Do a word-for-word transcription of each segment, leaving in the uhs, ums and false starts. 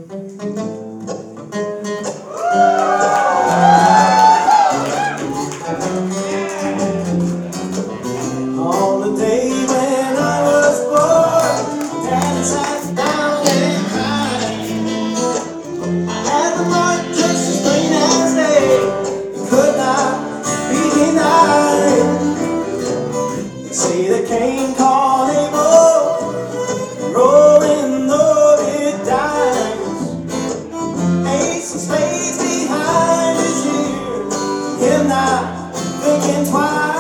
On the day when I was born, Daddy sat down and cried. I had the mark just as plain as day. It could not be denied. They say the cane called Abel, rolling loaded dice. Ace of spades behind his ear, him not thinking twice.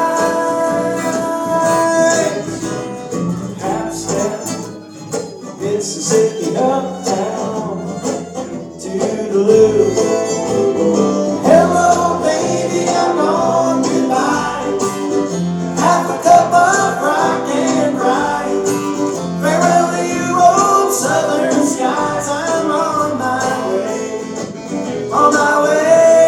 Mississippi uptown to the loop. Hello, baby, I'm gone goodbye. Half a cup of rock and rye. Farewell to you, old southern skies. I'm on my way, on my way.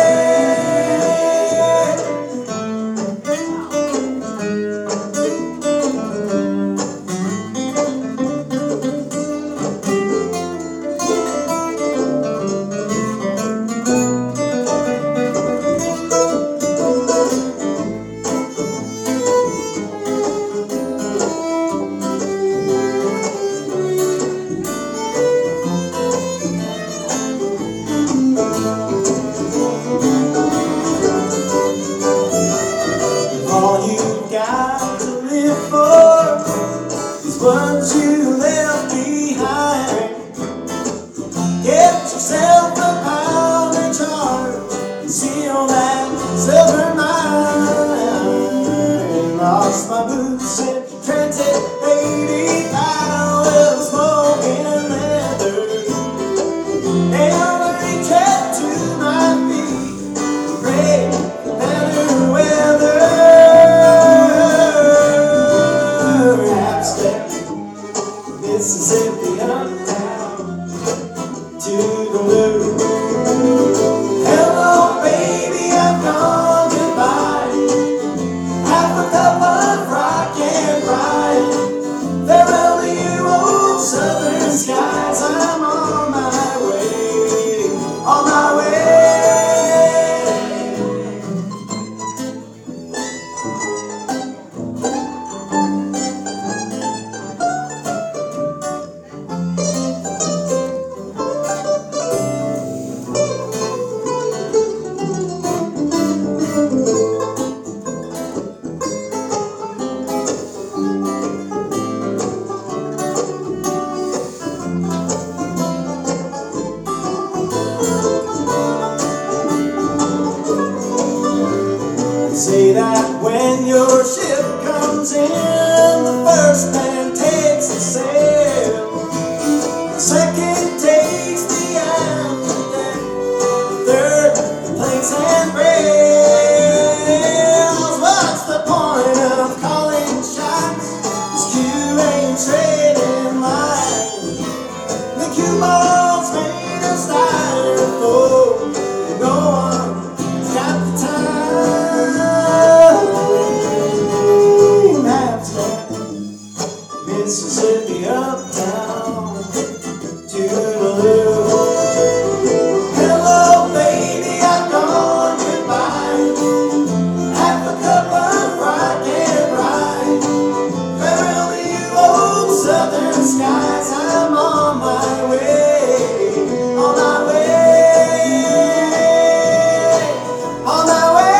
All you got to live for is what you left behind. Get yourself a powder jar, seal that silver mine. Lost my boots in transit, baby, I will smoking leather. Every tread to my feet, pray for better weather. Mississippi uptown to the loop. Hello, baby, I'm gone goodbye. Half a cup of rock and rye. Farewell to you, old southern skies. I'm on my way, on my way. Say that when your ship comes in, the first man takes the sail, the second takes the after deck, the third the planks and rails. What's the point of calling shots? This cue ain't trading mine. The cue ball's made of styrofoam, and no one's got the time. Mississippi uptown to the loop. Hello, baby, I'm gone goodbye. Half a cup of rock and rye. Farewell to you, old southern skies. I'm on my way, on my way, on my way.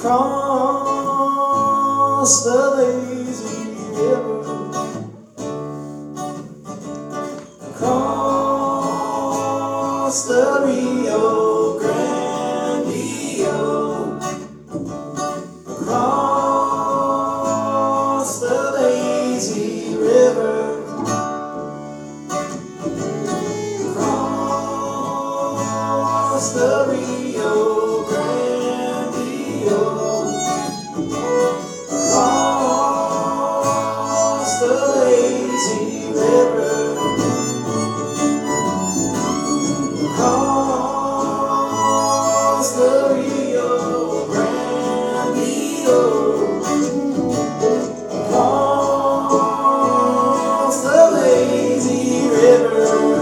across the lazy river, across the Rio Grande, across the lazy river, across the Rio Grande, across the lazy river, across the Rio Grande, across the lazy river,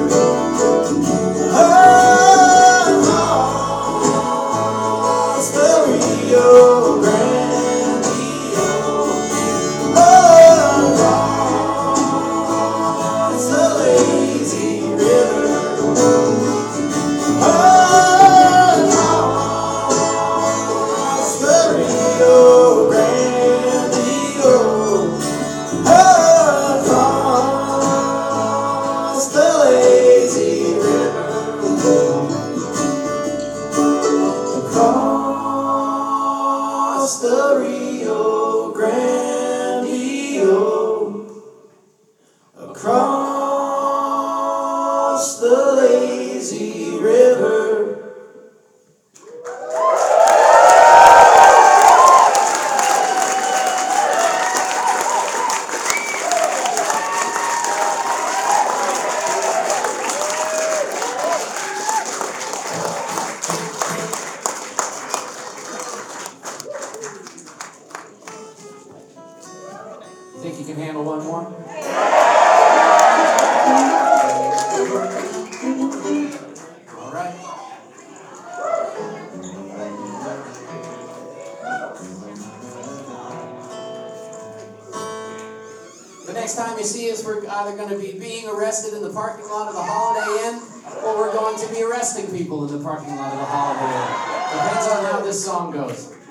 across the Rio Grande, across the lazy river, across the Rio Grande, across the lazy river, across the Rio Grande, across the lazy river. Think you can handle one more? All right. The next time you see us, we're either going to be being arrested in the parking lot of the Holiday Inn, or we're going to be arresting people in the parking lot of the Holiday Inn. Depends on how this song goes.